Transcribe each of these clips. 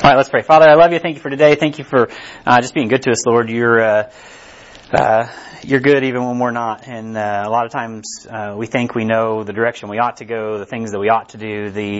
All right, let's pray. Father, I love you. Thank you for today. Thank you for just being good to us, Lord. You're good even when we're not. And a lot of times we think we know the direction we ought to go, the things that we ought to do, the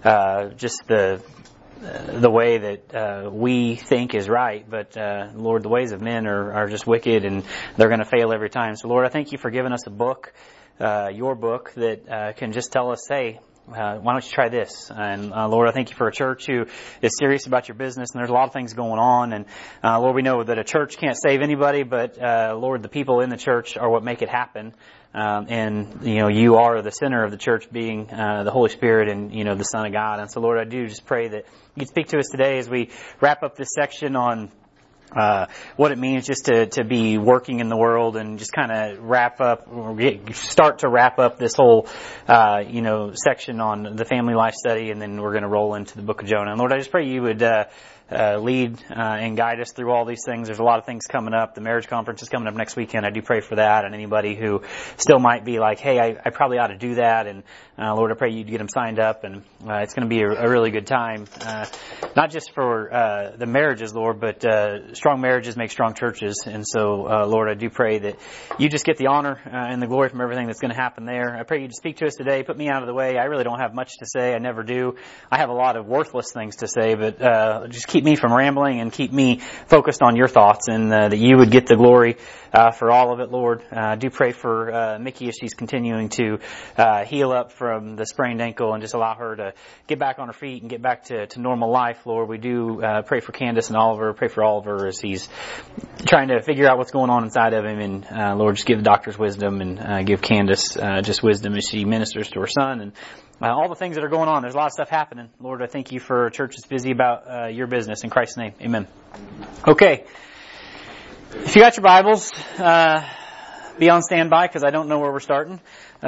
way that we think is right. But Lord, the ways of men are just wicked, and they're going to fail every time. So Lord, I thank you for giving us a book, your book, that can just tell us, hey, why don't you try this? And Lord, I thank you for a church who is serious about your business, and there's a lot of things going on. And Lord, we know that a church can't save anybody, but Lord, the people in the church are what make it happen. And you are the center of the church, being the Holy Spirit and the Son of God. And so, Lord, I do just pray that you can speak to us today as we wrap up this section on what it means just to be working in the world, and just kind of start to wrap up this whole, section on the family life study, and then we're going to roll into the book of Jonah. And Lord, I just pray you would lead and guide us through all these things. There's a lot of things coming up. The marriage conference is coming up next weekend. I do pray for that, and anybody who still might be like, hey, I probably ought to do that. And Lord, I pray you'd get them signed up, and it's going to be a really good time. Not just for the marriages, Lord, but strong marriages make strong churches. And so, Lord, I do pray that you just get the honor and the glory from everything that's going to happen there. I pray you to speak to us today. Put me out of the way. I really don't have much to say. I never do. I have a lot of worthless things to say, but just keep me from rambling and keep me focused on your thoughts, and that you would get the glory for all of it, Lord. I do pray for Mickey as she's continuing to heal up from the sprained ankle, and just allow her to get back on her feet and get back to normal life, Lord. We do pray for Candace and Oliver. Pray for Oliver as he's trying to figure out what's going on inside of him, and Lord, just give the doctors wisdom, and give Candace just wisdom as she ministers to her son, and all the things that are going on. There's a lot of stuff happening. Lord, I thank you for a church that's busy about your business. In Christ's name, amen. Okay. If you got your Bibles, be on standby, because I don't know where we're starting.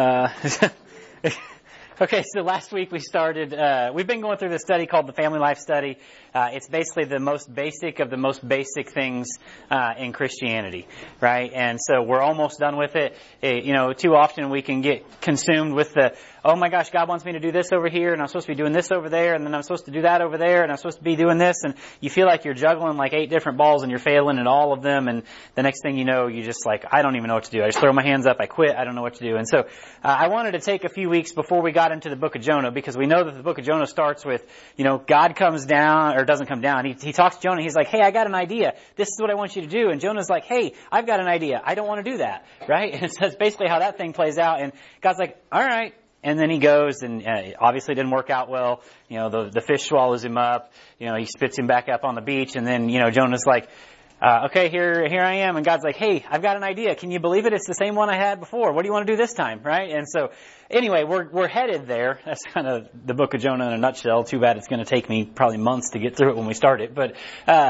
Okay, so last week we started, we've been going through this study called the Family Life Study. It's basically the most basic of the most basic things in Christianity, right? And so we're almost done with it. Too often we can get consumed with the, oh my gosh, God wants me to do this over here, and I'm supposed to be doing this over there, and then I'm supposed to do that over there, and I'm supposed to be doing this, and you feel like you're juggling like 8 different balls, and you're failing at all of them, and the next thing you know, you just like, I don't even know what to do. I just throw my hands up, I quit, I don't know what to do. And so I wanted to take a few weeks before we got into the book of Jonah, because we know that the book of Jonah starts with, God comes down, or doesn't come down. He talks to Jonah, he's like, hey, I got an idea. This is what I want you to do. And Jonah's like, hey, I've got an idea. I don't want to do that, right? And so that's basically how that thing plays out. And God's like, all right. And then he goes, and obviously it didn't work out well. The fish swallows him up. He spits him back up on the beach. And then, Jonah's like, okay, here I am. And God's like, hey, I've got an idea. Can you believe it? It's the same one I had before. What do you want to do this time? Right? And so anyway, we're headed there. That's kind of the book of Jonah in a nutshell. Too bad it's going to take me probably months to get through it when we start it. But,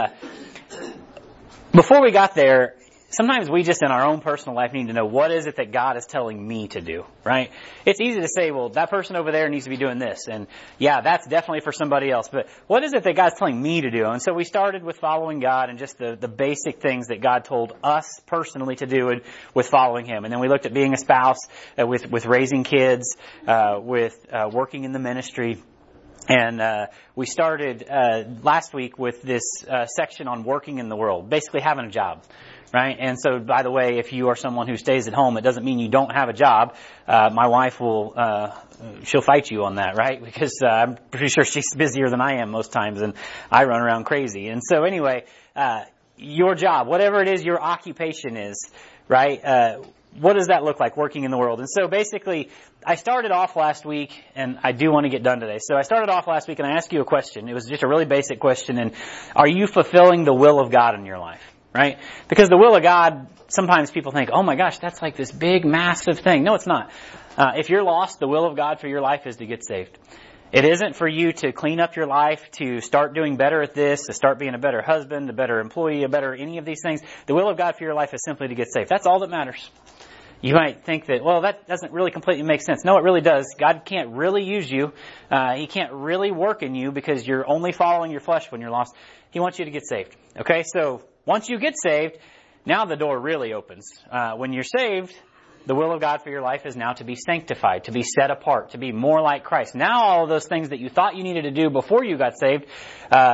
before we got there, sometimes we just in our own personal life need to know, what is it that God is telling me to do, right? It's easy to say, well, that person over there needs to be doing this. And yeah, that's definitely for somebody else. But what is it that God's telling me to do? And so we started with following God, and just the basic things that God told us personally to do with following Him. And then we looked at being a spouse, with raising kids, with working in the ministry. And we started last week with this section on working in the world, basically having a job. Right? And so, by the way, if you are someone who stays at home, it doesn't mean you don't have a job. My wife she'll fight you on that, right? Because I'm pretty sure she's busier than I am most times, and I run around crazy. And so anyway, your job, whatever it is your occupation is, right? What does that look like, working in the world? And so basically, I started off last week, and I do want to get done today. So I started off last week, and I asked you a question. It was just a really basic question, and are you fulfilling the will of God in your life? Right? Because the will of God, sometimes people think, oh my gosh, that's like this big, massive thing. No, it's not. If you're lost, the will of God for your life is to get saved. It isn't for you to clean up your life, to start doing better at this, to start being a better husband, a better employee, any of these things. The will of God for your life is simply to get saved. That's all that matters. You might think that, well, that doesn't really completely make sense. No, it really does. God can't really use you. He can't really work in you because you're only following your flesh when you're lost. He wants you to get saved. Okay, so once you get saved, now the door really opens. When you're saved, the will of God for your life is now to be sanctified, to be set apart, to be more like Christ. Now all of those things that you thought you needed to do before you got saved,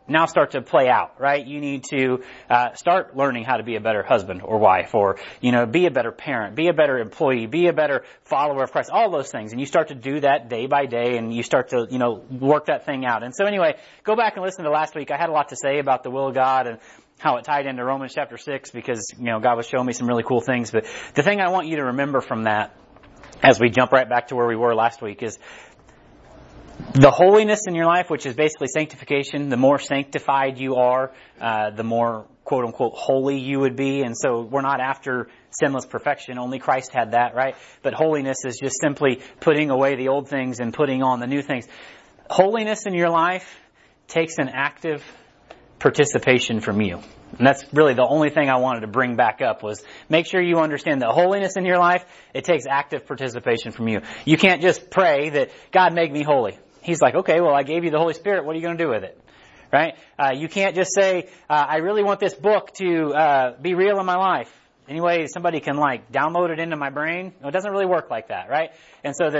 now start to play out, right? You need to start learning how to be a better husband or wife, or, be a better parent, be a better employee, be a better follower of Christ, all those things. And you start to do that day by day, and you start to, work that thing out. And so anyway, go back and listen to last week. I had a lot to say about the will of God and how it tied into Romans chapter 6, because, God was showing me some really cool things. But the thing I want you to remember from that, as we jump right back to where we were last week, is the holiness in your life, which is basically sanctification. The more sanctified you are, the more quote unquote holy you would be. And so we're not after sinless perfection. Only Christ had that, right? But holiness is just simply putting away the old things and putting on the new things. Holiness in your life takes an active participation from you. And that's really the only thing I wanted to bring back up, was make sure you understand that holiness in your life, it takes active participation from you. You can't just pray that, God, make me holy. He's like, okay, well, I gave you the Holy Spirit. What are you going to do with it? Right? You can't just say, I really want this book to be real in my life. Anyway, somebody can download it into my brain. No, it doesn't really work like that, right? And so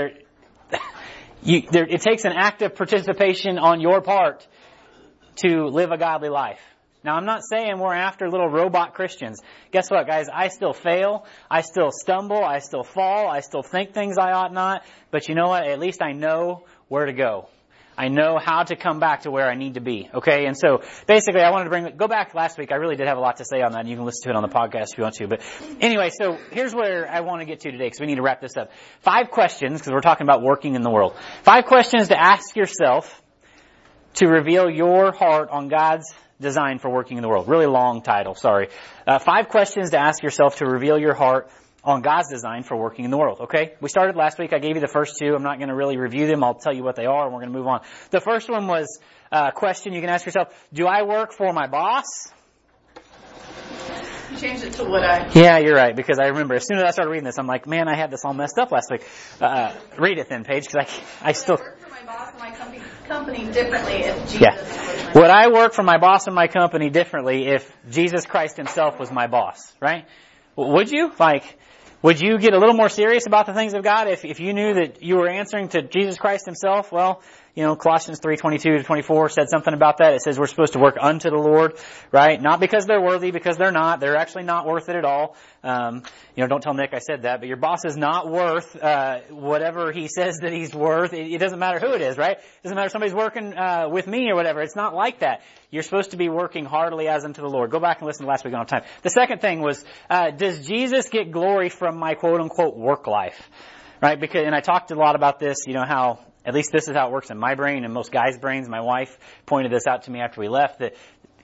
it takes an active participation on your part to live a godly life. Now, I'm not saying we're after little robot Christians. Guess what, guys? I still fail. I still stumble. I still fall. I still think things I ought not. But you know what? At least I know where to go. I know how to come back to where I need to be. Okay? And so, basically, I wanted to go back last week. I really did have a lot to say on that, and you can listen to it on the podcast if you want to. But anyway, so here's where I want to get to today, because we need to wrap this up. 5 questions, because we're talking about working in the world. 5 questions to ask yourself to reveal your heart on God's design for working in the world. Really long title, sorry. 5 questions to ask yourself to reveal your heart on God's design for working in the world. Okay? We started last week. I gave you the first 2. I'm not going to really review them. I'll tell you what they are, and we're going to move on. The first one was a question you can ask yourself: do I work for my boss? You changed it to would I? Yeah, you're right, because I remember as soon as I started reading this, I'm like, man, I had this all messed up last week. Read it then, Paige, because I still... Would I work for my boss and my company differently if Jesus was my Would I work for my boss and my company differently if Jesus Christ himself was my boss, right? Would you? Would you get a little more serious about the things of God if you knew that you were answering to Jesus Christ himself? Well, Colossians 3:22-24 said something about that. It says we're supposed to work unto the Lord, right? Not because they're worthy, because they're not. They're actually not worth it at all. Don't tell Nick I said that, but your boss is not worth whatever he says that he's worth. It doesn't matter who it is, right? It doesn't matter if somebody's working with me or whatever. It's not like that. You're supposed to be working heartily as unto the Lord. Go back and listen to last week. I don't have time. The second thing was, does Jesus get glory from my quote-unquote work life? Right? And I talked a lot about this, how at least this is how it works in my brain and most guys' brains. My wife pointed this out to me after we left, that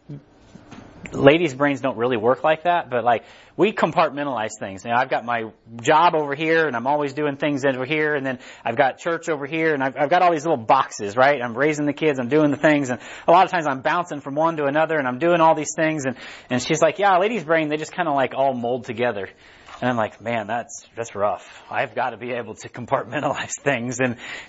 ladies' brains don't really work like that, but we compartmentalize things. I've got my job over here, and I'm always doing things over here, and then I've got church over here, and I've got all these little boxes, right? I'm raising the kids, I'm doing the things, and a lot of times I'm bouncing from one to another, and I'm doing all these things, and she's like, yeah, ladies' brain, they just kind of all mold together. And I'm like, man, that's rough. I've got to be able to compartmentalize things.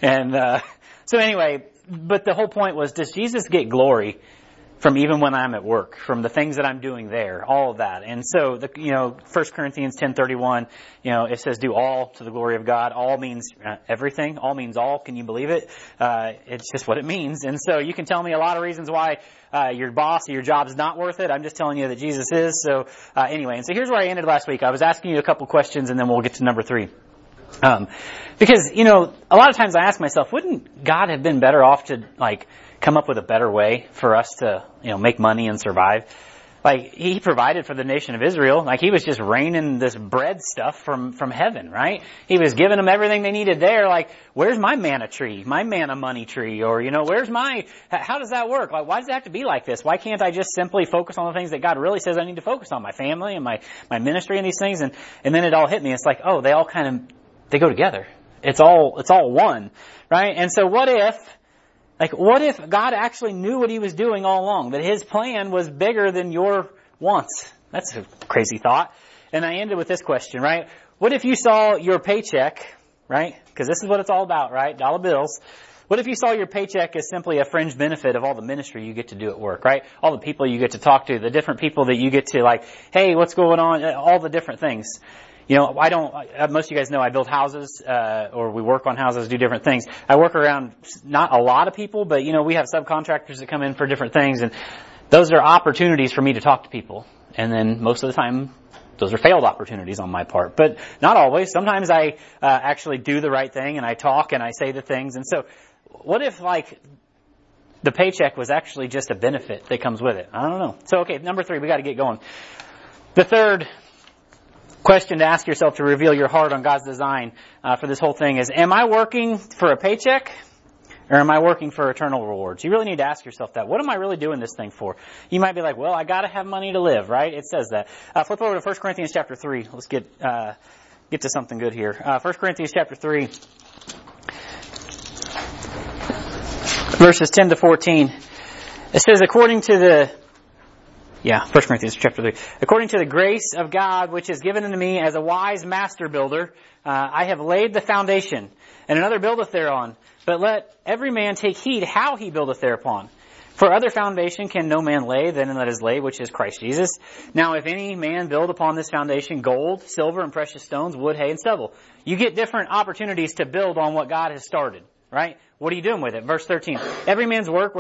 So anyway, but the whole point was, does Jesus get glory from even when I'm at work, from the things that I'm doing there, all of that? And so, 1 Corinthians 10:31, it says, do all to the glory of God. All means everything. All means all. Can you believe it? It's just what it means. And so you can tell me a lot of reasons why your boss or your job is not worth it. I'm just telling you that Jesus is. So anyway, and so here's where I ended last week. I was asking you a couple questions, and then we'll get to number 3. Because, a lot of times I ask myself, wouldn't God have been better off to, come up with a better way for us to, make money and survive? He provided for the nation of Israel. He was just raining this bread stuff from heaven, right? He was giving them everything they needed there. Where's my manna tree? My manna money tree? Or, how does that work? Why does it have to be like this? Why can't I just simply focus on the things that God really says I need to focus on? My family and my ministry and these things. And then it all hit me. It's they all they go together. It's all one, right? And so what if God actually knew what he was doing all along, that his plan was bigger than your wants? That's a crazy thought. And I ended with this question, right? What if you saw your paycheck, right? Because this is what it's all about, right? Dollar bills. What if you saw your paycheck as simply a fringe benefit of all the ministry you get to do at work, right? All the people you get to talk to, the different people that you get to hey, what's going on? All the different things. most of you guys know I build houses, or we work on houses, do different things. I work around not a lot of people, but we have subcontractors that come in for different things, and those are opportunities for me to talk to people. And then most of the time, those are failed opportunities on my part, but not always. Sometimes I actually do the right thing and I talk and I say the things. And so what if the paycheck was actually just a benefit that comes with it? I don't know. So, okay, number 3, we got to get going. The third question to ask yourself to reveal your heart on God's design for this whole thing is, am I working for a paycheck or am I working for eternal rewards? You really need to ask yourself that. What am I really doing this thing for? You might be like, well, I got to have money to live, right? It says that. Flip over to 1 Corinthians chapter 3. Let's get to something good here. 1 Corinthians chapter 3, verses 10 to 14. It says, 1 Corinthians chapter 3. According to the grace of God, which is given unto me as a wise master builder, I have laid the foundation, and another buildeth thereon. But let every man take heed how he buildeth thereupon. For other foundation can no man lay than that is laid, which is Christ Jesus. Now if any man build upon this foundation gold, silver, and precious stones, wood, hay, and stubble. You get different opportunities to build on what God has started, right? What are you doing with it? Verse 13. Every man's work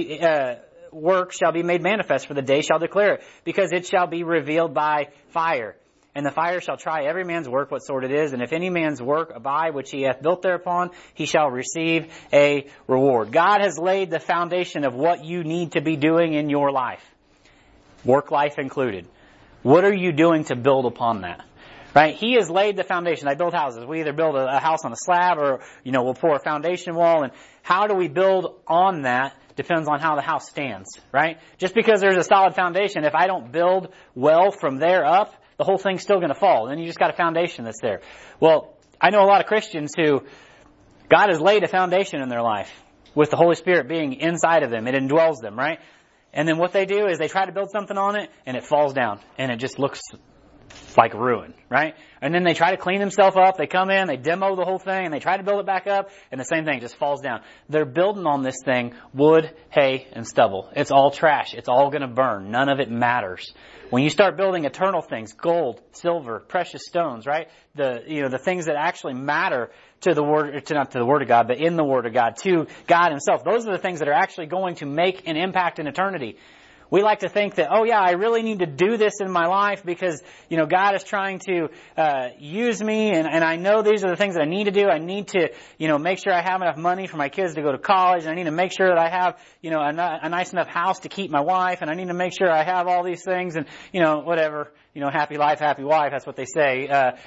work shall be made manifest, for the day shall declare it, because it shall be revealed by fire. And the fire shall try every man's work, what sort it is. And if any man's work abide, which he hath built thereupon, he shall receive a reward. God has laid the foundation of what you need to be doing in your life. Work life included. What are you doing to build upon that? Right? He has laid the foundation. I build houses. We either build a house on a slab or, we'll pour a foundation wall. And how do we build on that depends on how the house stands, right? Just because there's a solid foundation, if I don't build well from there up, the whole thing's still going to fall. Then you just got a foundation that's there. Well, I know a lot of Christians who God has laid a foundation in their life with the Holy Spirit being inside of them. It indwells them, right? And then what they do is they try to build something on it and it falls down and it just looks like ruin, right? And then they try to clean themselves up. They come in, they demo the whole thing, and they try to build it back up, and the same thing just falls down. They're building on this thing wood, hay, and stubble. It's all trash. It's all going to burn. None of it matters. When you start building eternal things, gold, silver, precious stones, right? The things that actually matter to the Word, not to the Word of God, but in the Word of God, to God Himself. Those are the things that are actually going to make an impact in eternity. We like to think that, I really need to do this in my life because, God is trying to use me and I know these are the things that I need to do. I need to, make sure I have enough money for my kids to go to college. And I need to make sure that I have, a nice enough house to keep my wife. And I need to make sure I have all these things and, whatever, happy life, happy wife. That's what they say.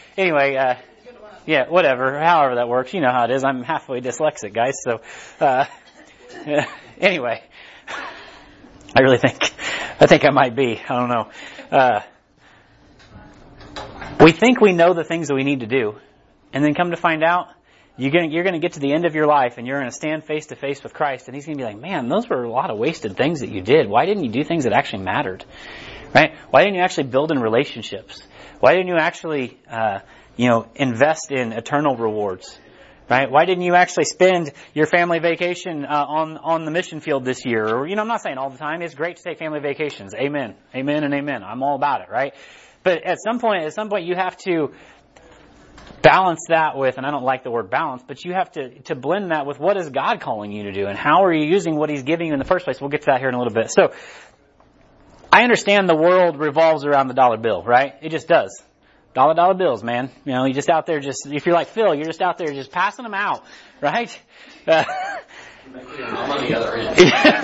Yeah, whatever, however that works. You know how it is. I'm halfway dyslexic, guys. So, anyway. I think I might be. I don't know. We think we know the things that we need to do, and then come to find out, you're going to get to the end of your life, and you're going to stand face to face with Christ, and He's going to be like, man, those were a lot of wasted things that you did. Why didn't you do things that actually mattered? Right? Why didn't you actually build in relationships? Why didn't you actually, invest in eternal rewards? Right? Why didn't you actually spend your family vacation on the mission field this year? Or, I'm not saying all the time. It's great to take family vacations. Amen. Amen and amen. I'm all about it, right? But at some point you have to balance that with, and I don't like the word balance, but you have to blend that with what is God calling you to do and how are you using what He's giving you in the first place. We'll get to that here in a little bit. So, I understand the world revolves around the dollar bill, right? It just does. Dollar bills, man. You're just out there if you're like Phil, you're just out there just passing them out, right? I'm on the other end.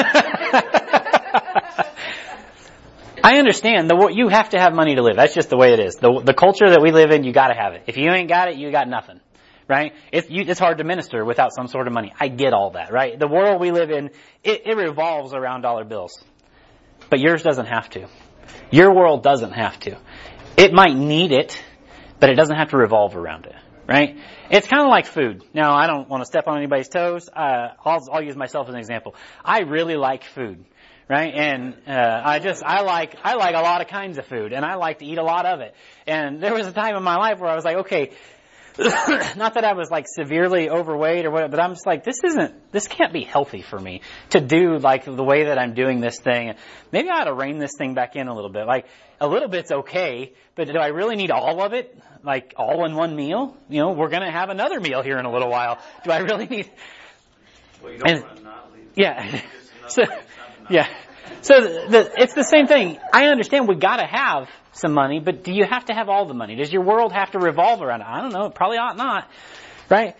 I understand you have to have money to live. That's just the way it is. The culture that we live in, you gotta have it. If you ain't got it, you got nothing, right? It's hard to minister without some sort of money. I get all that, right? The world we live in, it revolves around dollar bills. But yours doesn't have to. Your world doesn't have to. It might need it, but it doesn't have to revolve around it, right? It's kind of like food. Now, I don't want to step on anybody's toes. I'll use myself as an example. I really like food, right? And I like a lot of kinds of food, and I like to eat a lot of it. And there was a time in my life where I was like, okay, not that I was like severely overweight or whatever, but I'm just like, this can't be healthy for me to do like the way that I'm doing this thing. Maybe I ought to rein this thing back in a little bit. Like a little bit's okay, but do I really need all of it? Like all in one meal? We're going to have another meal here in a little while. Do I really need? Well, you don't want to not leave. Yeah. So, yeah. So it's the same thing. I understand we got to have some money, but do you have to have all the money? Does your world have to revolve around it? I don't know. It probably ought not. Right?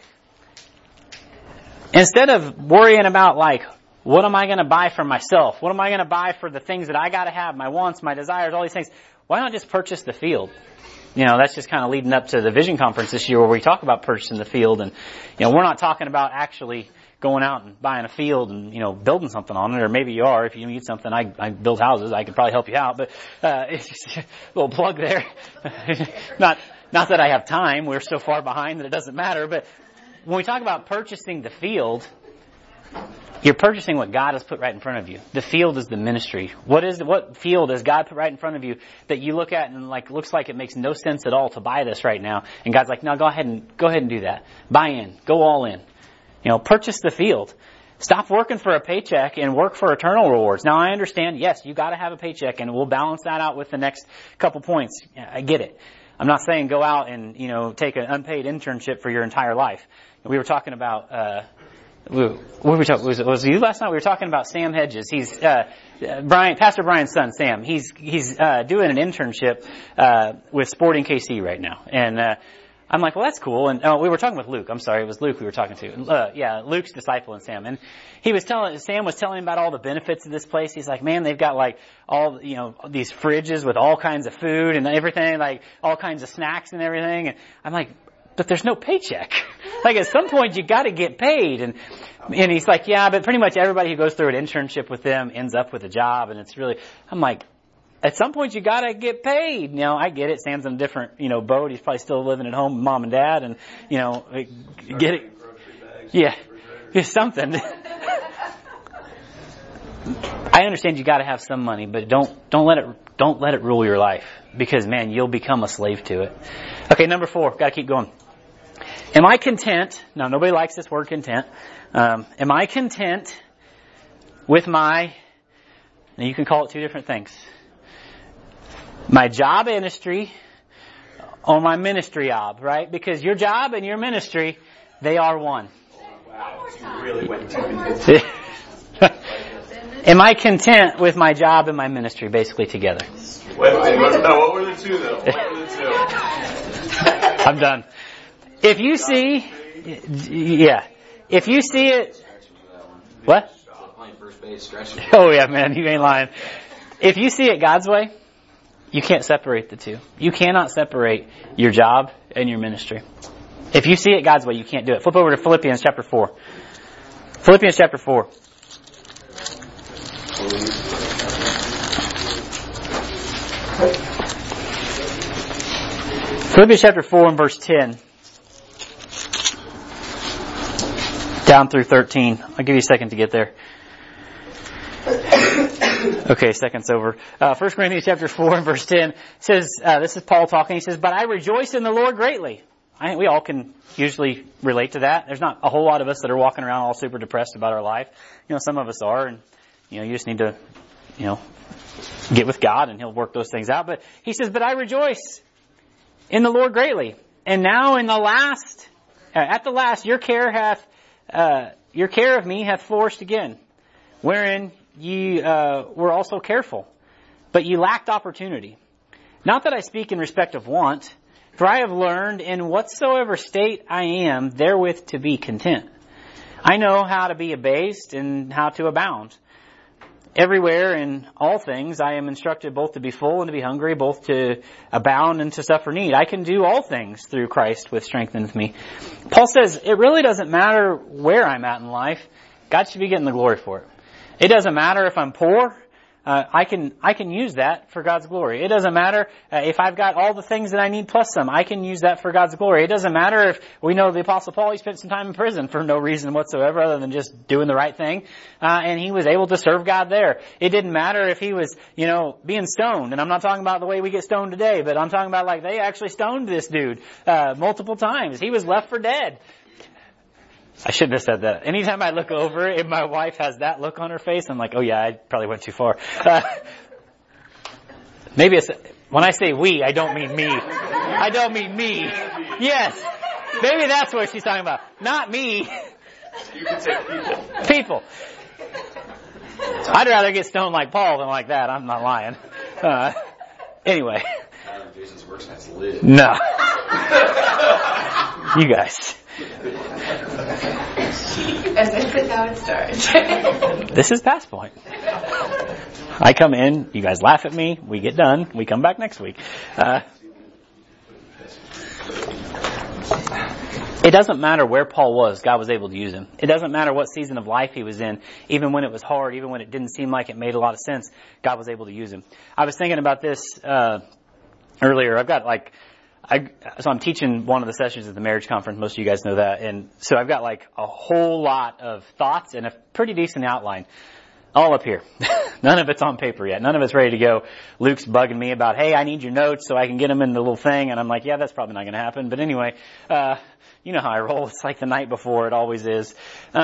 Instead of worrying about like, what am I going to buy for myself? What am I going to buy for the things that I got to have, my wants, my desires, all these things? Why not just purchase the field? That's just kind of leading up to the Vision Conference this year where we talk about purchasing the field. And, we're not talking about actually going out and buying a field and, building something on it. Or maybe you are. If you need something, I build houses. I could probably help you out. But, it's just a little plug there. Not that I have time. We're so far behind that it doesn't matter. But when we talk about purchasing the field, you're purchasing what God has put right in front of you. The field is the ministry. What field has God put right in front of you that you look at and like looks like it makes no sense at all to buy this right now? And God's like, no, go ahead and do that. Buy in. Go all in. Purchase the field. Stop working for a paycheck and work for eternal rewards. Now I understand, yes, you got to have a paycheck, and we'll balance that out with the next couple points. I get it. I'm not saying go out and take an unpaid internship for your entire life. We were talking about. What were we talking? Was it you last night? We were talking about Sam Hedges. He's Pastor Brian's son, Sam. He's doing an internship with Sporting KC right now, and I'm like, well, that's cool. And we were talking with Luke. I'm sorry, it was Luke we were talking to. Luke's disciple and Sam, and Sam was telling him about all the benefits of this place. He's like, man, they've got like all these fridges with all kinds of food and everything, like all kinds of snacks and everything. And I'm like, but there's no paycheck. Like at some point you got to get paid. And he's like, yeah, but pretty much everybody who goes through an internship with them ends up with a job. And it's really, I'm like, at some point you got to get paid. I get it. Sam's in a different, boat. He's probably still living at home with mom and dad and, get it. Yeah. Just something. I understand you got to have some money, but don't let it rule your life, because man, you'll become a slave to it. Okay, number 4, got to keep going. Am I content? Now, nobody likes this word content. Am I content with now you can call it 2 different things. My job ministry or my ministry job, right? Because your job and your ministry, they are one. Wow, you really went too into Am I content with my job and my ministry basically together? Wait, what were the 2 though? What were the 2? I'm done. If you see it, what? Oh yeah, man, you ain't lying. If you see it God's way, you can't separate the 2. You cannot separate your job and your ministry. If you see it God's way, you can't do it. Flip over to Philippians chapter 4. Philippians chapter 4. Philippians chapter 4 and verse 10. Down through 13. I'll give you a second to get there. Okay, second's over. 1 Corinthians chapter 4 and verse 10 says, this is Paul talking. He says, but I rejoice in the Lord greatly. I think we all can usually relate to that. There's not a whole lot of us that are walking around all super depressed about our life. Some of us are, and you just need to, get with God and He'll work those things out. But he says, but I rejoice in the Lord greatly. And now at the last, your care of me hath flourished again, wherein ye were also careful, but ye lacked opportunity. Not that I speak in respect of want, for I have learned in whatsoever state I am therewith to be content. I know how to be abased and how to abound. Everywhere in all things I am instructed both to be full and to be hungry, both to abound and to suffer need. I can do all things through Christ which strengthens me. Paul says it really doesn't matter where I'm at in life. God should be getting the glory for it. It doesn't matter if I'm poor I can use that for God's glory. It doesn't matter if I've got all the things that I need plus some. I can use that for God's glory. It doesn't matter if we know the Apostle Paul, he spent some time in prison for no reason whatsoever other than just doing the right thing. And he was able to serve God there. It didn't matter if he was, being stoned. And I'm not talking about the way we get stoned today, but I'm talking about like they actually stoned this dude multiple times. He was left for dead. I shouldn't have said that. Anytime I look over, if my wife has that look on her face, I'm like, oh yeah, I probably went too far. Maybe when I say we, I don't mean me. I don't mean me. Yes. Maybe that's what she's talking about. Not me. You can say people. People. I'd rather get stoned like Paul than like that. I'm not lying. Anyway. Jason's works that's lit. No. You guys. As if it's how it starts. This is Past Point. I come in, you guys laugh at me, we get done, we come back next week. It doesn't matter where Paul was, God was able to use him. It doesn't matter what season of life he was in, even when it was hard, even when it didn't seem like it made a lot of sense, God was able to use him. I was thinking about this earlier. So I'm teaching one of the sessions at the marriage conference. Most of you guys know that. And so I've got like a whole lot of thoughts and a pretty decent outline all up here. None of it's on paper yet. None of it's ready to go. Luke's bugging me about, hey, I need your notes so I can get them in the little thing. And I'm like, yeah, that's probably not going to happen. But anyway, you know how I roll. It's like the night before. It always is.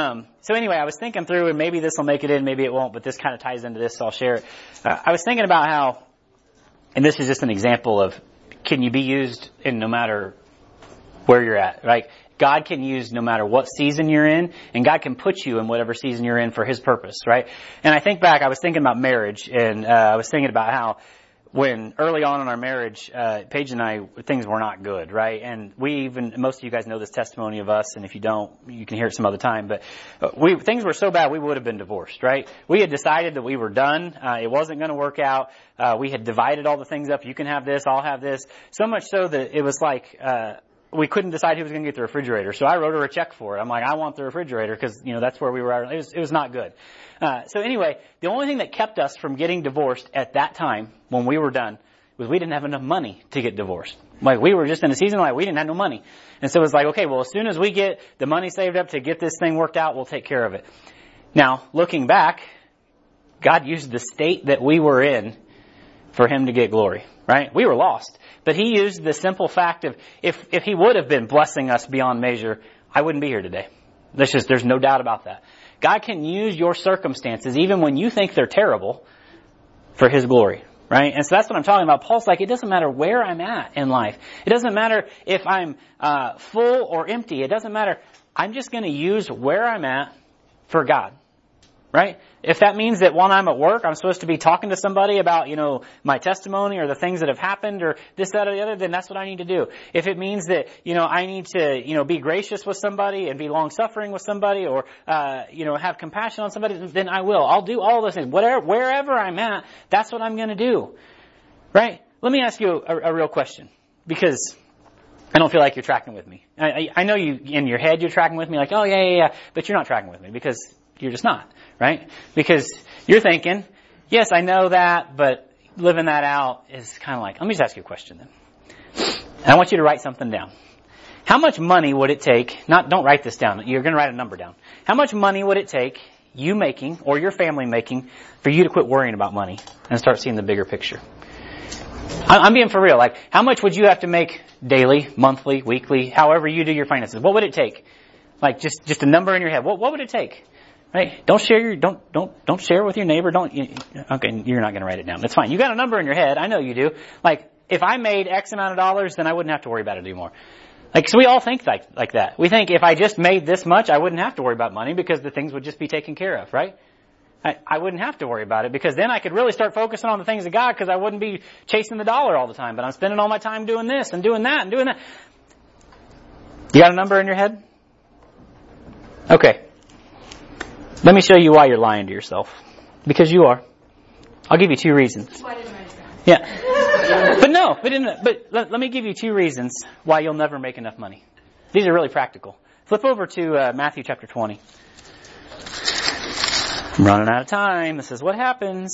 So anyway, I was thinking through, and maybe this will make it in, maybe it won't, but this kind of ties into this, so I'll share it. I was thinking about how, and this is just an example of, can you be used in no matter where you're at, right? God can use no matter what season you're in, and God can put you in whatever season you're in for His purpose, right? And I think back, I was thinking about marriage, and I was thinking about how when early on in our marriage, Paige and I, things were not good, right? And most of you guys know this testimony of us, and if you don't, you can hear it some other time, but things were so bad we would have been divorced, right? We had decided that we were done. It wasn't going to work out. We had divided all the things up. You can have this, I'll have this. So much so that it was like, we couldn't decide who was going to get the refrigerator. So I wrote her a check for it. I'm like, I want the refrigerator because, that's where we were at. It was not good. So anyway, the only thing that kept us from getting divorced at that time when we were done was we didn't have enough money to get divorced. Like we were just in a season like we didn't have no money. And so it was like, okay, well, as soon as we get the money saved up to get this thing worked out, we'll take care of it. Now, looking back, God used the state that we were in for Him to get glory, right? We were lost. But He used the simple fact of if He would have been blessing us beyond measure, I wouldn't be here today. There's no doubt about that. God can use your circumstances, even when you think they're terrible, for His glory, right? And so that's what I'm talking about. Paul's like, it doesn't matter where I'm at in life. It doesn't matter if I'm full or empty. It doesn't matter. I'm just going to use where I'm at for God. Right? If that means that when I'm at work, I'm supposed to be talking to somebody about, my testimony or the things that have happened or this, that, or the other, then that's what I need to do. If it means that, I need to, be gracious with somebody and be long-suffering with somebody or, have compassion on somebody, then I will. I'll do all those things. Wherever I'm at, that's what I'm going to do. Right? Let me ask you a real question because I don't feel like you're tracking with me. I know you, in your head, you're tracking with me like, oh, yeah, but you're not tracking with me because you're just not. Right? Because you're thinking, yes, I know that, but living that out is kind of like, let me just ask you a question then. And I want you to write something down. How much money would it take, don't write this down, you're going to write a number down. How much money would it take, you making, or your family making, for you to quit worrying about money and start seeing the bigger picture? I'm being for real. Like, how much would you have to make daily, monthly, weekly, however you do your finances? What would it take? Like, just a number in your head. What would it take? Right? Don't share don't share with your neighbor. Okay, you're not going to write it down. That's fine. You got a number in your head. I know you do. Like, if I made X amount of dollars, then I wouldn't have to worry about it anymore. Like, so we all think like that. We think if I just made this much, I wouldn't have to worry about money because the things would just be taken care of, right? I wouldn't have to worry about it because then I could really start focusing on the things of God because I wouldn't be chasing the dollar all the time. But I'm spending all my time doing this and doing that and doing that. You got a number in your head? Okay. Let me show you why you're lying to yourself. Because you are. I'll give you 2 reasons. Why didn't I write Yeah. But let me give you 2 reasons why you'll never make enough money. These are really practical. Flip over to Matthew chapter 20. I'm running out of time. This is what happens.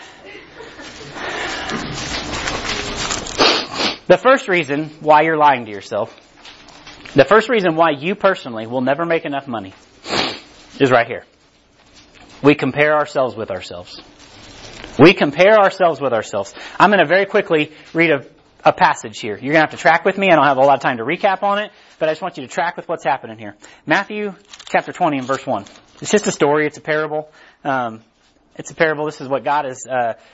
The first reason why you're lying to yourself, the first reason why you personally will never make enough money is right here. We compare ourselves with ourselves. We compare ourselves with ourselves. I'm going to very quickly read a passage here. You're going to have to track with me. I don't have a lot of time to recap on it, but I just want you to track with what's happening here. Matthew chapter 20 and verse 1. It's just a story. It's a parable. It's a parable. This is what God is,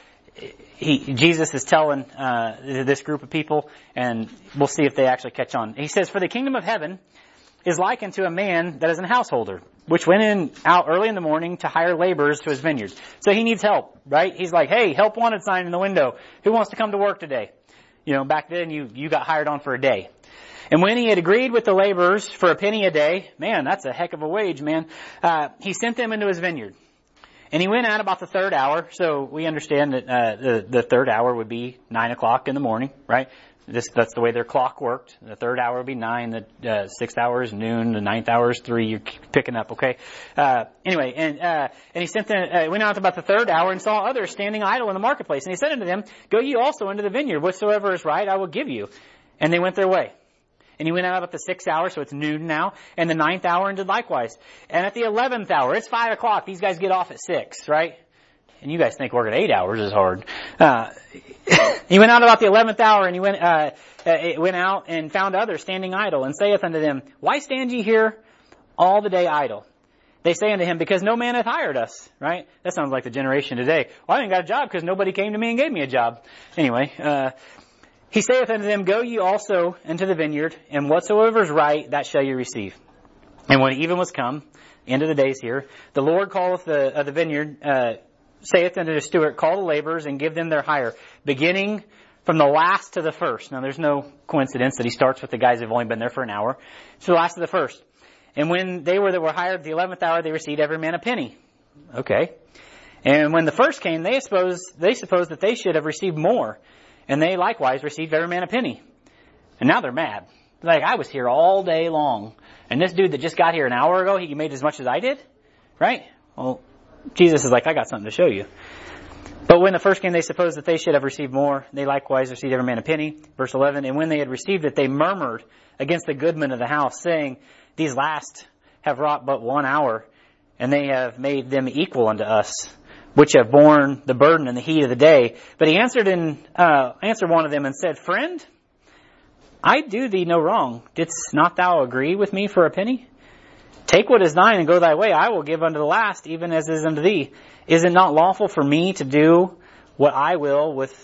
Jesus is telling this group of people, and we'll see if they actually catch on. He says, "For the kingdom of heaven is likened to a man that is a householder, which went out early in the morning to hire laborers to his vineyard." So he needs help, right? He's like, "Hey, help wanted sign in the window. Who wants to come to work today?" You know, back then you got hired on for a day. And when he had agreed with the laborers for a penny a day, man, that's a heck of a wage, man. He sent them into his vineyard. And he went out about the third hour. So we understand that the third hour would be 9 o'clock in the morning, right? That's the way their clock worked. The third hour would be 9, the sixth hour is noon, the ninth hour is 3. You're picking up, okay? Anyway, and he sent them, went out about the third hour and saw others standing idle in the marketplace. And he said unto them, "Go ye also into the vineyard, whatsoever is right, I will give you." And they went their way. And he went out about the 6th hour, so it's noon now, and the 9th hour, and did likewise. And at the 11th hour, it's 5 o'clock. These guys get off at 6, right? And you guys think working 8 hours is hard. He went out about the 11th hour, and he went out and found others standing idle, and saith unto them, "Why stand ye here all the day idle?" They say unto him, "Because no man hath hired us." Right? That sounds like the generation today. "Well, I ain't got a job because nobody came to me and gave me a job." Anyway, he saith unto them, "Go ye also into the vineyard, and whatsoever is right, that shall ye receive." And when even was come, end of the days here, the Lord calleth the vineyard, saith unto the steward, "Call the laborers and give them their hire, beginning from the last to the first." Now there's no coincidence that he starts with the guys that have only been there for an hour. So the last to the first. And when they that were hired at the 11th hour, they received every man a penny. Okay. And when the first came, they supposed that they should have received more. And they likewise received every man a penny. And now they're mad. Like, I was here all day long. And this dude that just got here an hour ago, he made as much as I did? Right? Well, Jesus is like, I got something to show you. But when the first came, they supposed that they should have received more. They likewise received every man a penny. Verse 11, "And when they had received it, they murmured against the goodman of the house, saying, These last have wrought but 1 hour, and they have made them equal unto us, which have borne the burden in the heat of the day." But he answered one of them and said, "Friend, I do thee no wrong. Didst not thou agree with me for a penny? Take what is thine and go thy way. I will give unto the last, even as is unto thee. Is it not lawful for me to do what I will with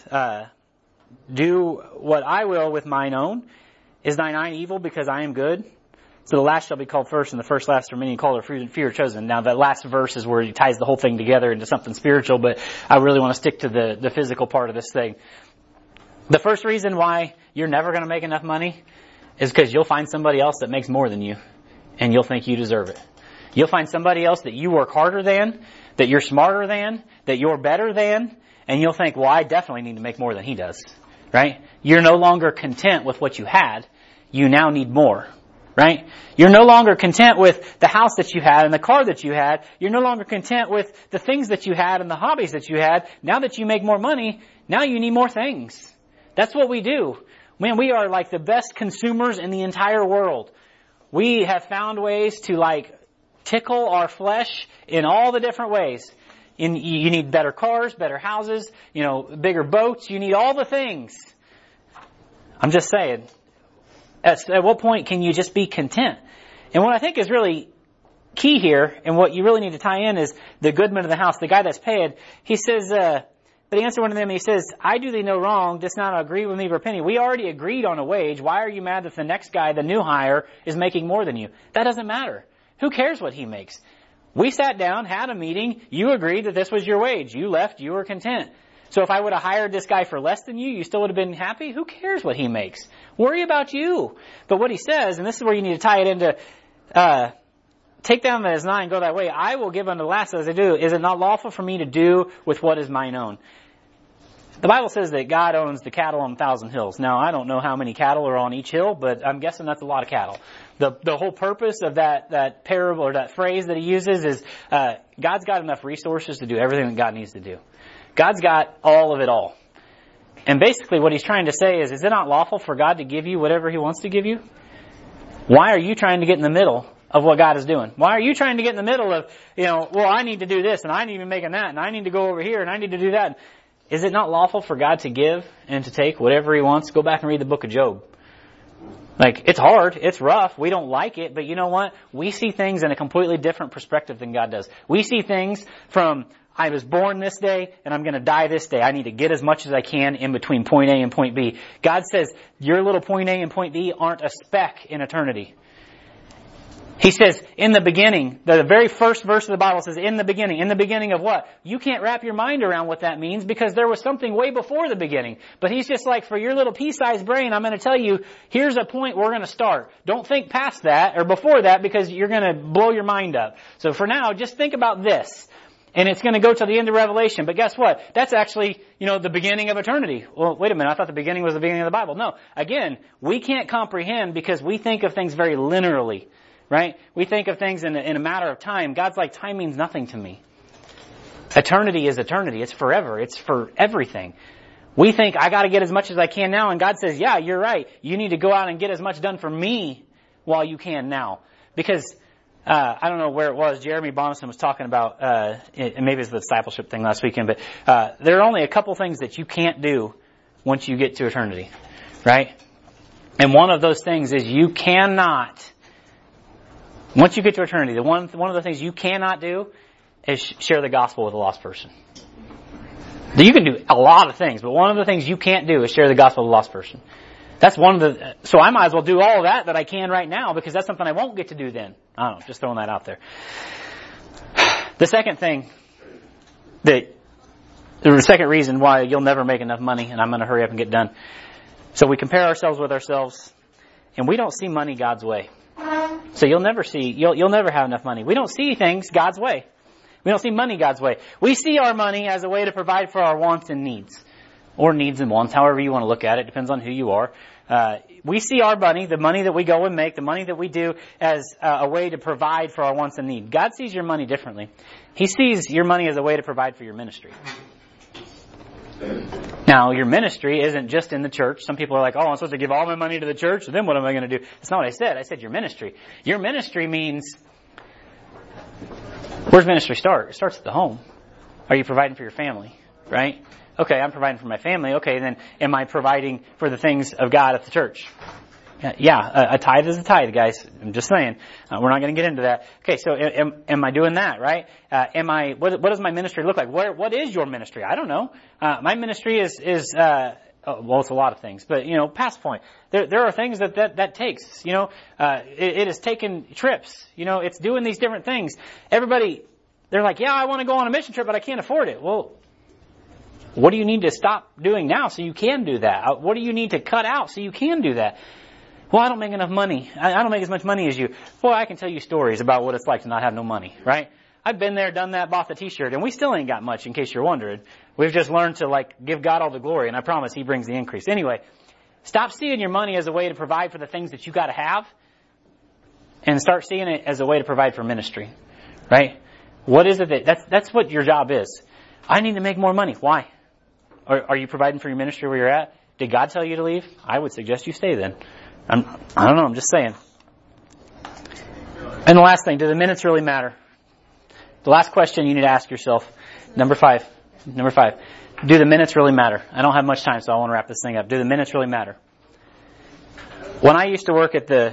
mine own? Is thine eye evil because I am good? So the last shall be called first, and the first last are many, and called are few are chosen." Now that last verse is where he ties the whole thing together into something spiritual, but I really want to stick to the physical part of this thing. The first reason why you're never going to make enough money is because you'll find somebody else that makes more than you, and you'll think you deserve it. You'll find somebody else that you work harder than, that you're smarter than, that you're better than, and you'll think, well, I definitely need to make more than he does. Right? You're no longer content with what you had. You now need more. Right? You're no longer content with the house that you had and the car that you had. You're no longer content with the things that you had and the hobbies that you had. Now that you make more money, now you need more things. That's what we do. Man, we are like the best consumers in the entire world. We have found ways to tickle our flesh in all the different ways. You need better cars, better houses, bigger boats. You need all the things. I'm just saying. At what point can you just be content? And what I think is really key here, and what you really need to tie in, is the goodman of the house, the guy that's paid. He says, but he answered one of them, and he says, "I do thee no wrong, didst not agree with me for a penny." We already agreed on a wage. Why are you mad that the next guy, the new hire, is making more than you? That doesn't matter. Who cares what he makes? We sat down, had a meeting, you agreed that this was your wage. You left, you were content. So if I would have hired this guy for less than you still would have been happy? Who cares what he makes? Worry about you. But what he says, and this is where you need to tie it into, "Take down that is thine and go thy way. I will give unto the last as I do. Is it not lawful for me to do with what is mine own?" The Bible says that God owns the cattle on 1,000 hills. Now, I don't know how many cattle are on each hill, but I'm guessing that's a lot of cattle. The whole purpose of that parable or that phrase that he uses is God's got enough resources to do everything that God needs to do. God's got all of it all. And basically what he's trying to say is it not lawful for God to give you whatever he wants to give you? Why are you trying to get in the middle of what God is doing? Why are you trying to get in the middle of, well, I need to do this, and I need to be making that, and I need to go over here, and I need to do that? Is it not lawful for God to give and to take whatever he wants? Go back and read the book of Job. It's hard. It's rough. We don't like it. But you know what? We see things in a completely different perspective than God does. We see things from, I was born this day and I'm going to die this day. I need to get as much as I can in between point A and point B. God says, your little point A and point B aren't a speck in eternity. He says, in the beginning, the very first verse of the Bible says, in the beginning of what? You can't wrap your mind around what that means because there was something way before the beginning. But he's just like, for your little pea-sized brain, I'm going to tell you, here's a point we're going to start. Don't think past that or before that because you're going to blow your mind up. So for now, just think about this. And it's going to go to the end of Revelation. But guess what? That's actually, the beginning of eternity. Well, wait a minute. I thought the beginning was the beginning of the Bible. No. Again, we can't comprehend because we think of things very linearly. Right? We think of things in a matter of time. God's like, time means nothing to me. Eternity is eternity. It's forever. It's for everything. We think, I got to get as much as I can now. And God says, yeah, you're right. You need to go out and get as much done for me while you can now. Because, I don't know where it was. Jeremy Bonison was talking about, and maybe it's the discipleship thing last weekend, but there are only a couple things that you can't do once you get to eternity. Right? And one of those things is you cannot, once you get to eternity, one of the things you cannot do is share the gospel with a lost person. You can do a lot of things, but one of the things you can't do is share the gospel with a lost person. That's so I might as well do all of that I can right now because that's something I won't get to do then. I don't know, just throwing that out there. The second thing the second reason why you'll never make enough money, and I'm going to hurry up and get done. So we compare ourselves with ourselves, and we don't see money God's way. So you'll never have enough money. We don't see things God's way. We don't see money God's way. We see our money as a way to provide for our wants and needs. Or needs and wants, however you want to look at it. Depends on who you are. We see our money, the money that we go and make, the money that we do as a way to provide for our wants and needs. God sees your money differently. He sees your money as a way to provide for your ministry. Now, your ministry isn't just in the church. Some people are like, I'm supposed to give all my money to the church, so then what am I going to do? That's not what I said. I said your ministry. Your ministry means, where's ministry start? It starts at the home. Are you providing for your family? Right? Okay, I'm providing for my family. Okay, then am I providing for the things of God at the church? Yeah, a tithe is a tithe, guys. I'm just saying. We're not going to get into that. Okay, so am I doing that, right? What does my ministry look like? What is your ministry? I don't know. My ministry is it's a lot of things, but, past point. There are things that takes, it is taking trips, it's doing these different things. Everybody, they're like, yeah, I want to go on a mission trip, but I can't afford it. Well, what do you need to stop doing now so you can do that? What do you need to cut out so you can do that? Well, I don't make enough money. I don't make as much money as you. Boy, I can tell you stories about what it's like to not have no money, right? I've been there, done that, bought the t-shirt, and we still ain't got much in case you're wondering. We've just learned to give God all the glory, and I promise He brings the increase. Anyway, stop seeing your money as a way to provide for the things that you gotta have, and start seeing it as a way to provide for ministry, right? What is it that's what your job is? I need to make more money. Why? Are you providing for your ministry where you're at? Did God tell you to leave? I would suggest you stay then. I don't know, I'm just saying. And the last thing, do the minutes really matter? The last question you need to ask yourself, number five. Do the minutes really matter? I don't have much time, so I want to wrap this thing up. Do the minutes really matter? When I used to work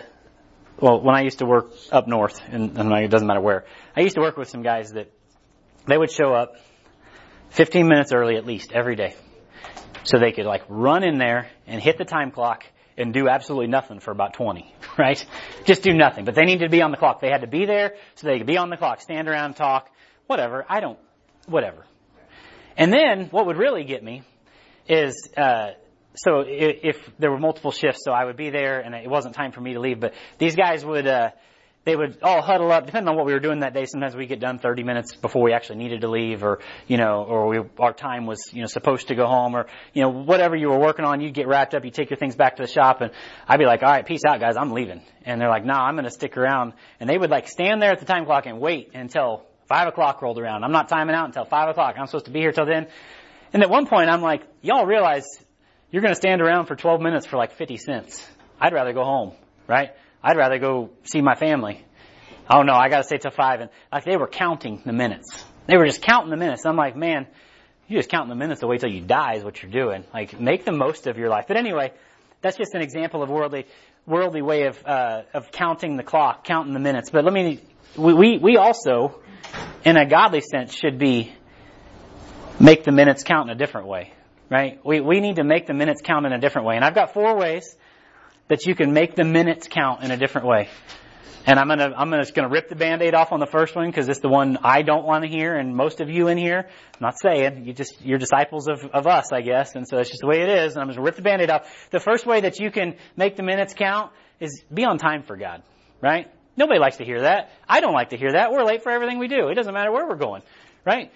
up north, and it doesn't matter where, I used to work with some guys that they would show up 15 minutes early at least every day. So they could run in there and hit the time clock and do absolutely nothing for about 20, right? Just do nothing. But they needed to be on the clock. They had to be there so they could be on the clock, stand around, talk, whatever. Whatever. And then what would really get me is, so if there were multiple shifts, so I would be there and it wasn't time for me to leave, but these guys would, they would all huddle up, depending on what we were doing that day. Sometimes we get done 30 minutes before we actually needed to leave, or, our time was, supposed to go home, or, whatever you were working on, you'd get wrapped up, you take your things back to the shop, and I'd be like, all right, peace out, guys, I'm leaving. And they're like, no, I'm going to stick around. And they would stand there at the time clock and wait until 5 o'clock rolled around. I'm not timing out until 5 o'clock. I'm supposed to be here till then. And at one point, I'm like, y'all realize you're going to stand around for 12 minutes for 50 cents. I'd rather go home, right? I'd rather go see my family. Oh no, I got to stay till 5. And they were counting the minutes. They were just counting the minutes. I'm like, man, you're just counting the minutes to wait till you die is what you're doing. Make the most of your life. But anyway, that's just an example of worldly way of counting the clock, counting the minutes. But we also, in a godly sense, should make the minutes count in a different way, right? We need to make the minutes count in a different way. And I've got 4 ways that you can make the minutes count in a different way. And I'm just gonna rip the Band-Aid off on the first one because it's the one I don't want to hear, and most of you in here, I'm not saying, you're disciples of us, I guess, and so it's just the way it is, and I'm just gonna rip the Band-Aid off. The first way that you can make the minutes count is be on time for God, right? Nobody likes to hear that. I don't like to hear that. We're late for everything we do. It doesn't matter where we're going, right?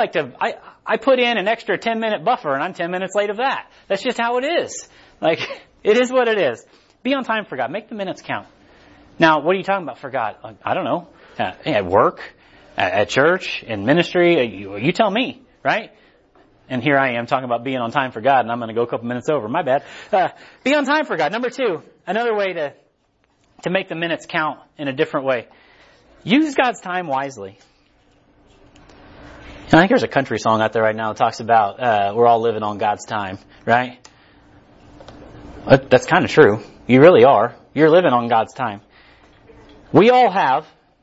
I put in an extra 10-minute buffer, and I'm 10 minutes late of that. That's just how it is. It is what it is. Be on time for God. Make the minutes count. Now, what are you talking about for God? I don't know. At work, at church, in ministry, you tell me, right? And here I am talking about being on time for God, and I'm going to go a couple minutes over. My bad. Be on time for God. Number 2, another way to make the minutes count in a different way. Use God's time wisely. And I think there's a country song out there right now that talks about we're all living on God's time, right? That's kind of true. You really are. You're living on God's time. We all have,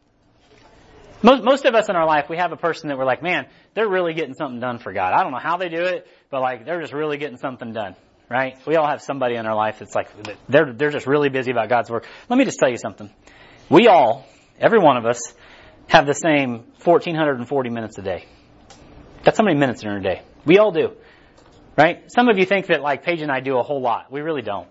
most of us in our life, we have a person that we're like, man, they're really getting something done for God. I don't know how they do it, but they're just really getting something done, right? We all have somebody in our life that's they're just really busy about God's work. Let me just tell you something. We all, every one of us, have the same 1,440 minutes a day. That's how many minutes in a day. We all do, right? Some of you think that Paige and I do a whole lot. We really don't.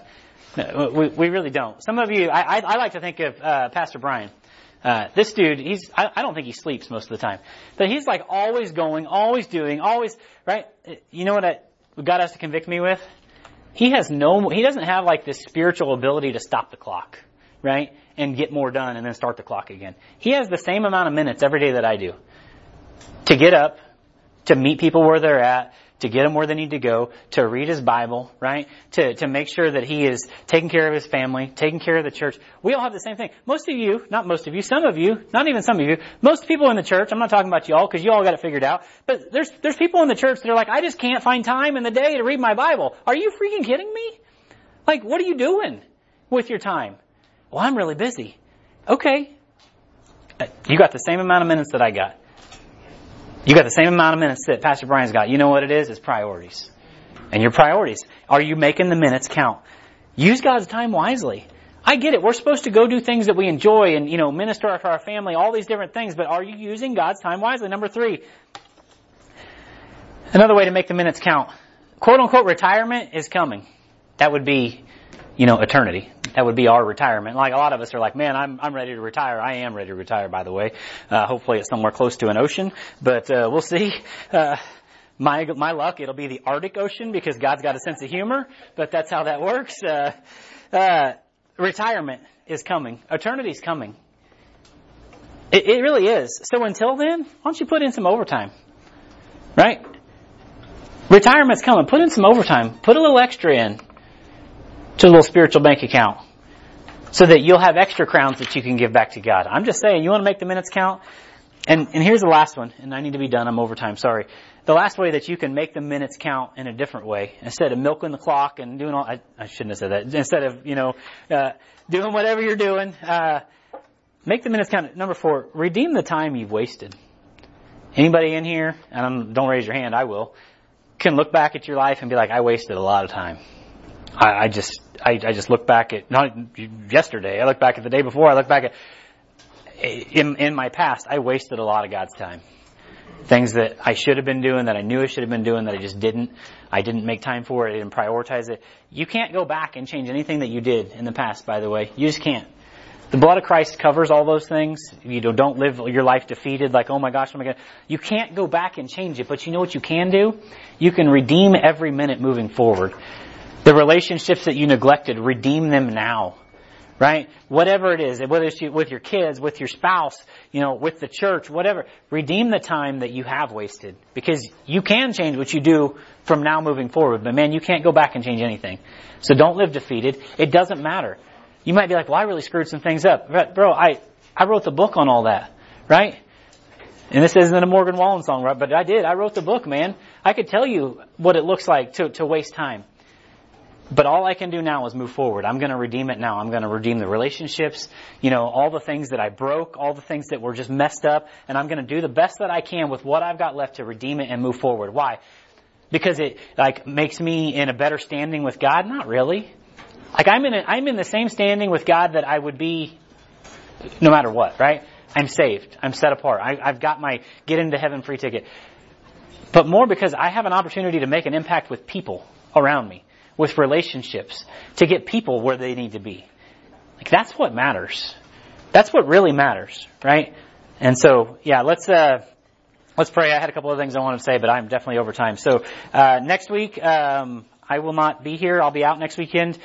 We really don't. Some of you, I like to think of Pastor Brian. This dude, I don't think he sleeps most of the time. But he's always going, always doing, always, right? You know what God has to convict me with? He doesn't have this spiritual ability to stop the clock, right? And get more done and then start the clock again. He has the same amount of minutes every day that I do. To get up, to meet people where they're at, to get them where they need to go, to read his Bible, right? To make sure that he is taking care of his family, taking care of the church. We all have the same thing. Most of you, not most of you, some of you, not even some of you, most people in the church, I'm not talking about you all because you all got it figured out, but there's people in the church that are I just can't find time in the day to read my Bible. Are you freaking kidding me? What are you doing with your time? Well, I'm really busy. Okay. You got the same amount of minutes that I got. You got the same amount of minutes that Pastor Brian's got. You know what it is? It's priorities. And your priorities. Are you making the minutes count? Use God's time wisely. I get it. We're supposed to go do things that we enjoy and, minister to our family, all these different things. But are you using God's time wisely? Number 3. Another way to make the minutes count. Quote unquote retirement is coming. That would be, eternity. That would be our retirement. A lot of us are man, I'm ready to retire. I am ready to retire, by the way. Hopefully it's somewhere close to an ocean, but we'll see. My luck, it'll be the Arctic Ocean because God's got a sense of humor, but that's how that works. Retirement is coming. Eternity's coming. It really is. So until then, why don't you put in some overtime? Right? Retirement's coming. Put in some overtime. Put a little extra in to a little spiritual bank account so that you'll have extra crowns that you can give back to God. I'm just saying, you want to make the minutes count? And here's the last one, and I need to be done. I'm over time, sorry. The last way that you can make the minutes count in a different way, instead of milking the clock and doing all, I shouldn't have said that. Instead of, doing whatever you're doing, make the minutes count. Number 4, redeem the time you've wasted. Anybody in here, and don't raise your hand, I will, can look back at your life and be I wasted a lot of time. I just look back at, not yesterday, I look back at the day before, I look back at, in my past, I wasted a lot of God's time. Things that I should have been doing, that I knew I should have been doing, that I just didn't. I didn't make time for it, I didn't prioritize it. You can't go back and change anything that you did in the past, by the way. You just can't. The blood of Christ covers all those things. You don't live your life defeated like, oh my gosh, oh my God. You can't go back and change it, but you know what you can do? You can redeem every minute moving forward. The relationships that you neglected, redeem them now. Right? Whatever it is, whether it's with your kids, with your spouse, with the church, whatever, redeem the time that you have wasted. Because you can change what you do from now moving forward, but man, you can't go back and change anything. So don't live defeated. It doesn't matter. You might be like, well, I really screwed some things up. But bro, I wrote the book on all that. Right? And this isn't a Morgan Wallen song, right? But I did. I wrote the book, man. I could tell you what it looks like to waste time. But all I can do now is move forward. I'm going to redeem it now. I'm going to redeem the relationships, all the things that I broke, all the things that were just messed up, and I'm going to do the best that I can with what I've got left to redeem it and move forward. Why? Because it makes me in a better standing with God? Not really. I'm in the same standing with God that I would be no matter what, right? I'm saved. I'm set apart. I've got my get into heaven free ticket. But more because I have an opportunity to make an impact with people around me. With relationships, to get people where they need to be. That's what matters. That's what really matters, right? And so, yeah, let's pray. I had a couple of things I want to say, but I'm definitely over time. So, next week, I will not be here. I'll be out next weekend.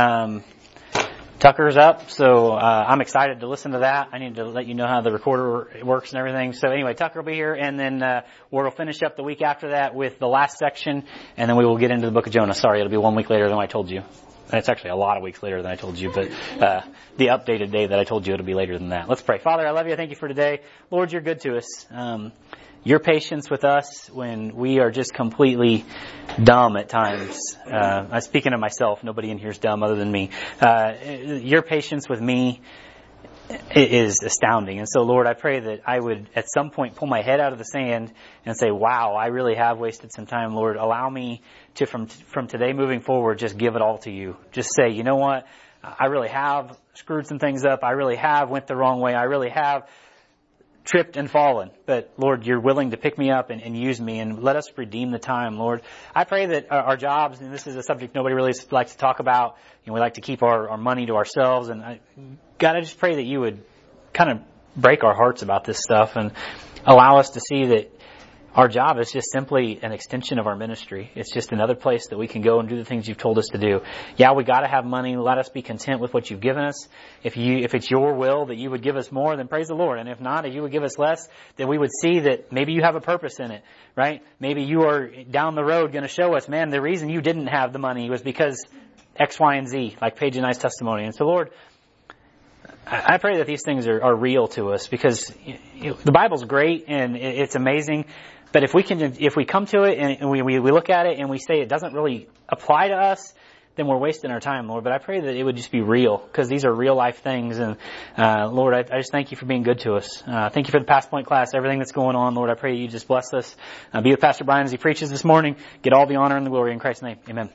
Tucker's up, so I'm excited to listen to that. I need to let you know how the recorder works and everything. So anyway, Tucker will be here, and then we'll finish up the week after that with the last section, and then we will get into the book of Jonah. Sorry, it'll be 1 week later than I told you. It's actually a lot of weeks later than I told you, but the updated day that I told you it'll be later than that. Let's pray. Father, I love you. I thank you for today. Lord, you're good to us. Your patience with us when we are just completely dumb at times. I'm speaking of myself. Nobody in here is dumb other than me. Your patience with me is astounding. And so, Lord, I pray that I would at some point pull my head out of the sand and say, wow, I really have wasted some time. Lord, allow me to, from today moving forward, just give it all to you. Just say, you know what? I really have screwed some things up. I really have went the wrong way. I really have tripped and fallen. But Lord, you're willing to pick me up and use me, and let us redeem the time, Lord. I pray that our jobs, and this is a subject nobody really likes to talk about, we like to keep our money to ourselves, and God, I just pray that you would kind of break our hearts about this stuff and allow us to see that our job is just simply an extension of our ministry. It's just another place that we can go and do the things you've told us to do. Yeah, we got to have money. Let us be content with what you've given us. If it's your will that you would give us more, then praise the Lord. And if not, if you would give us less, then we would see that maybe you have a purpose in it, right? Maybe you are down the road going to show us, man, the reason you didn't have the money was because X, Y, and Z, like Paige and I's testimony. And so, Lord, I pray that these things are real to us, because the Bible's great and it's amazing. But if we come to it and we look at it and we say it doesn't really apply to us, then we're wasting our time, Lord. But I pray that it would just be real, because these are real life things. And Lord, I just thank you for being good to us. Thank you for the Past Point class, everything that's going on, Lord. I pray you just bless us. Be with Pastor Brian as he preaches this morning. Get all the honor and the glory in Christ's name. Amen.